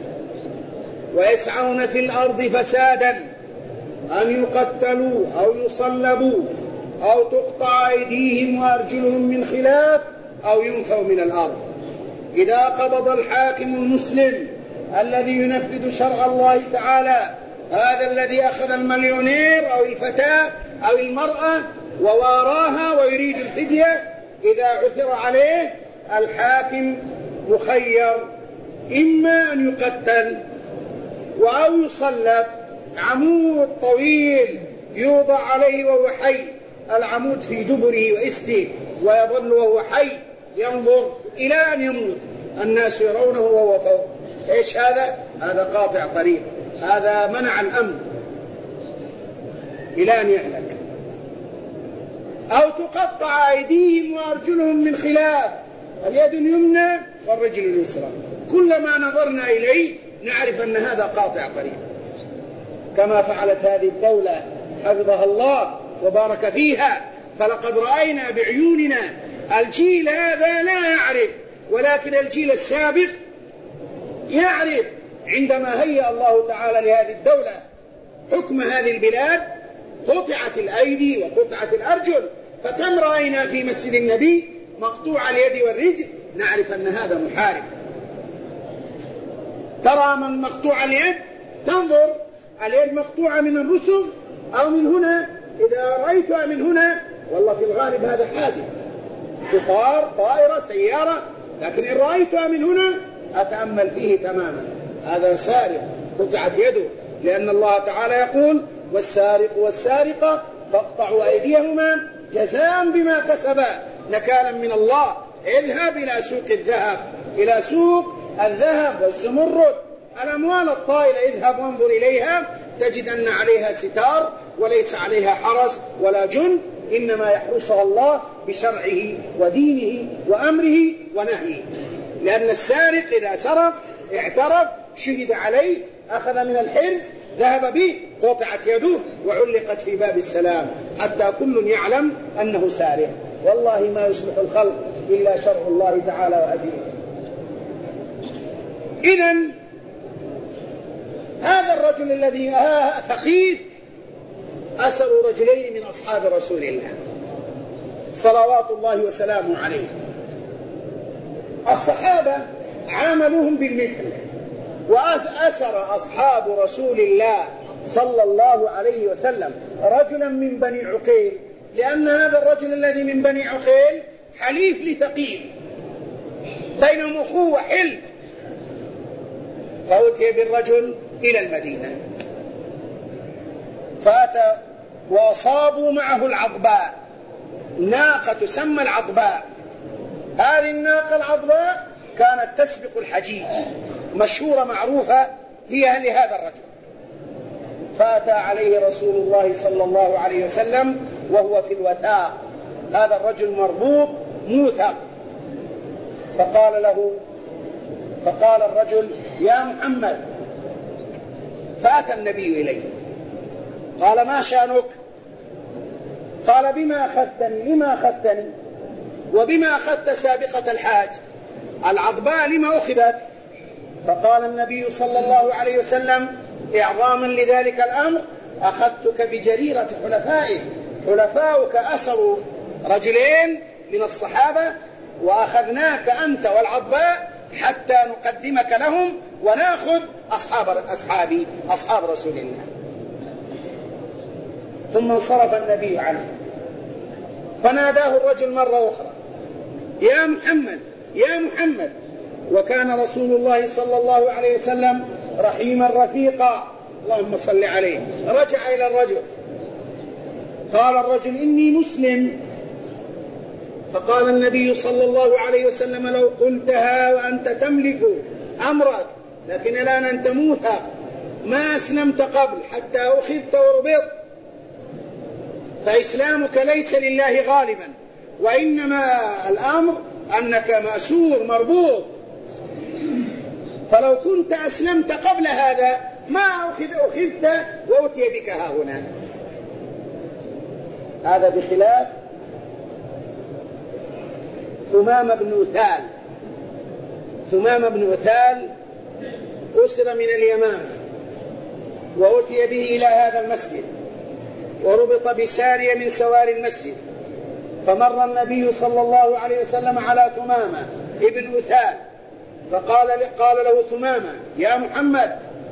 ويسعون في الأرض فسادا أن يقتلوا أو يصلبوا أو تقطع أيديهم وأرجلهم من خلاف أو ينفوا من الأرض. إذا قبض الحاكم المسلم الذي ينفذ شرع الله تعالى هذا الذي أخذ المليونير أو الفتاة أو المرأة وواراها ويريد الفدية، إذا عثر عليه الحاكم مخير: إما أن يقتل أو يصلب. عمود طويل يوضع عليه وهو حي، العمود في دبره وإسته، ويظل وهو حي ينظر إلى أن يموت، الناس يرونه وهو فوق. إيش هذا؟ هذا قاطع طريق، هذا منع الأمن إلى أن يهلك. أو تقطع أيديهم وأرجلهم من خلاف، اليد اليمنى والرجل اليسرى. كلما نظرنا إليه نعرف أن هذا قاطع طريق، كما فعلت هذه الدولة حفظها الله وبارك فيها. فلقد رأينا بعيوننا الجيل هذا لا يعرف، ولكن الجيل السابق يعرف. عندما هيأ الله تعالى لهذه الدولة حكم هذه البلاد قطعت الأيدي وقطعت الأرجل، فكم رأينا في مسجد النبي مقطوع اليد والرجل، نعرف أن هذا محارب. ترى من مقطوع اليد تنظر اليد مقطوعة من الرسغ أو من هنا، إذا رأيتها من هنا والله في الغالب هذا حادث، قطار طائرة سيارة، لكن إن رأيتها من هنا أتأمل فيه تماما، هذا سارق قطعت يده، لأن الله تعالى يقول: والسارق والسارقة فاقطعوا أيديهما جزاء بما كسبا نكالا من الله. اذهب إلى سوق الذهب، إلى سوق الذهب والزمرد، الأموال الطائلة، اذهب وانظر إليها تجد أن عليها ستار وليس عليها حرس ولا جند، إنما يحرسها الله بشرعه ودينه وأمره ونهيه. لأن السارق إذا سرق اعترف، شهد عليه، أخذ من الحرز، ذهب به، قطعت يده وعلقت في باب السلام حتى كل يعلم أنه سارق. والله ما يصلح الخلق إلا شرع الله تعالى وهديه. إذن هذا الرجل الذي ثقيف أسر رجلين من أصحاب رسول الله صلوات الله وسلامه عليه. الصحابة عاملوهم بالمثل، وأسر أصحاب رسول الله صلى الله عليه وسلم رجلا من بني عقيل، لأن هذا الرجل الذي من بني عقيل حليف لثقيف، بينهم أخوة حلف. فأتي بالرجل إلى المدينة، فأتى وأصابوا معه العضباء، ناقة تسمى العضباء. هذه الناقة العضباء كانت تسبق الحجيج، مشهورة معروفة هي لهذا الرجل. فأتى عليه رسول الله صلى الله عليه وسلم وهو في الوثاق، هذا الرجل مربوط موثق. فقال الرجل: يا محمد. فأتى النبي إليه قال: ما شأنك؟ قال: بما أخذتني؟ لما أخذتني؟ وبما أخذت سابقة الحاج؟ العضباء لما أخذت؟ فقال النبي صلى الله عليه وسلم إعظاما لذلك الأمر: أخذتك بجريرة حلفائك، حلفاؤك أسروا رجلين من الصحابة وأخذناك أنت والعضباء حتى نقدمك لهم ونأخذ أصحاب رسول الله. ثم انصرف النبي عنه، فناداه الرجل مرة أخرى: يا محمد يا محمد. وكان رسول الله صلى الله عليه وسلم رحيما رفيقا، اللهم صل عليه. رجع إلى الرجل، قال الرجل: إني مسلم. فقال النبي صلى الله عليه وسلم: لو قلتها وأنت تملك أمرك، لكن الآن أنت موثق، ما أسلمت قبل حتى أخذت وربطت، فإسلامك ليس لله غالبا، وإنما الأمر أنك مأسور مربوط، فلو كنت أسلمت قبل هذا ما أخذت وأتي بك ها هنا. هذا بخلاف ثمامة بن أثال. ثمامة بن أثال أسر من اليمامة وأتي به إلى هذا المسجد وربط بسارية من سواري المسجد، فمر النبي صلى الله عليه وسلم على ثمامة ابن أثال فقال له ثمامة: يا محمد،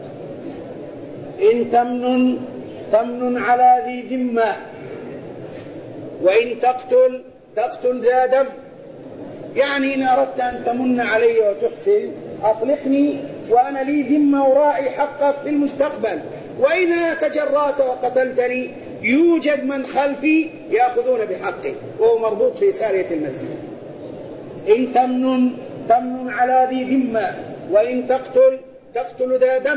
إن تمن على ذي ذمة، وإن تقتل ذا دم. يعني إن أردت أن تمن علي وتحسن أطلقني وأنا لي ذمة وراعي حقك في المستقبل، وإذا تجرأت وقتلتني يوجد من خلفي يأخذون بحقي، وهو مربوط في سارية المسجد. إن تمن على ذي ذمة، وإن تقتل ذا دم.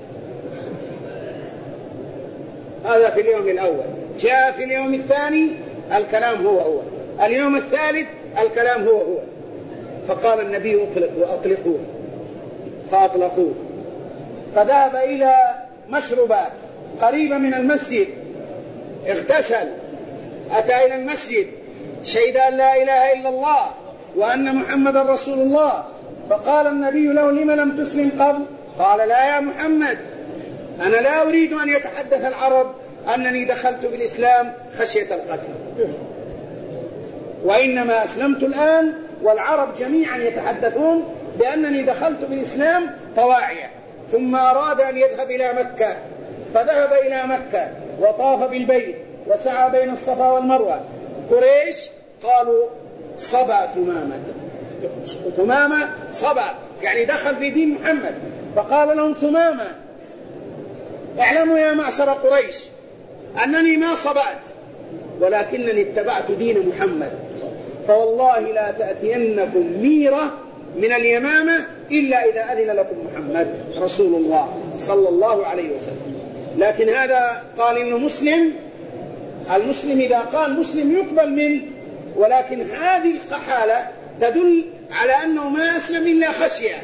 هذا في اليوم الأول. جاء في اليوم الثاني الكلام هو، اليوم الثالث الكلام هو. فقال النبي: أطلقوه. فأطلقوه، فذهب إلى مشربات قريبة من المسجد، اغتسل، أتى إلى المسجد، شهد أن لا إله إلا الله وأن محمد رسول الله. فقال النبي له: لم لم تسلم قبل؟ قال: لا يا محمد، أنا لا أريد أن يتحدث العرب أنني دخلت بالإسلام خشية القتل، وإنما أسلمت الآن والعرب جميعا يتحدثون بأنني دخلت بالإسلام طواعية. ثم أراد أن يذهب إلى مكة، فذهب إلى مكة وطاف بالبيت وسعى بين الصفا والمروة. قريش قالوا: صبا ثمامة صبا، يعني دخل في دين محمد. فقال لهم ثمامة: اعلموا يا معشر قريش أنني ما صبأت، ولكنني اتبعت دين محمد، فوالله لا تأتينكم ميرة من اليمامة إلا إذا أذن لكم محمد رسول الله صلى الله عليه وسلم. لكن هذا قال إنه مسلم. المسلم إذا قال مسلم يقبل منه، ولكن هذه الحالة تدل على أنه ما أسلم إلا خشية،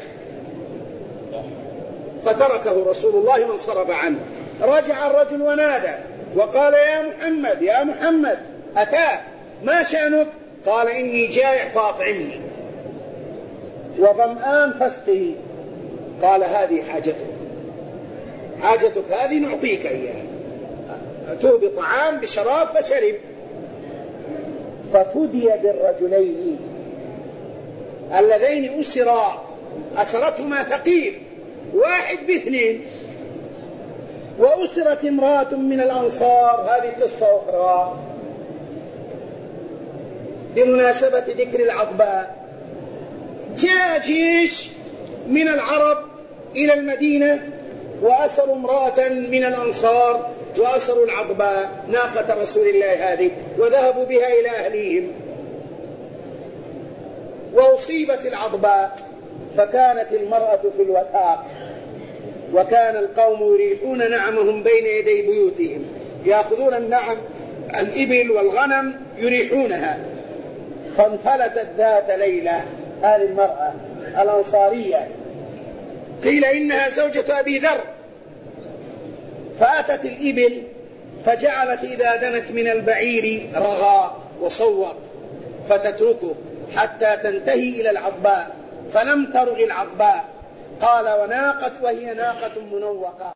فتركه رسول الله وانصرف عنه. رجع الرجل ونادى وقال: يا محمد يا محمد. أتاه: ما شأنك؟ قال: إني جائع فأطعمني وظمآن فاسقني. قال: هذه حاجتك هذه نعطيك إياها. أتوه بطعام بشراب فشرب. ففدي بالرجلين اللذين أسرتهما ثقيف، واحد باثنين. وأسرت امرأة من الأنصار، هذه قصة أخرى بمناسبة ذكر العضباء. جاء جيش من العرب إلى المدينة وأسروا امرأة من الأنصار وأسروا العضباء ناقة رسول الله هذه، وذهبوا بها إلى أهليهم. وأصيبت العضباء، فكانت المرأة في الوثاق، وكان القوم يريحون نعمهم بين يدي بيوتهم، يأخذون النعم، الإبل والغنم يريحونها. فانفلتت ذات ليلة هذه المرأة الأنصارية، قيل إنها زوجة أبي ذر، فأتت الإبل فجعلت إذا دنت من البعير رغى وصوت، فتتركه حتى تنتهي إلى العضباء، فلم ترغ العضباء. قال وناقة وهي ناقة منوقة.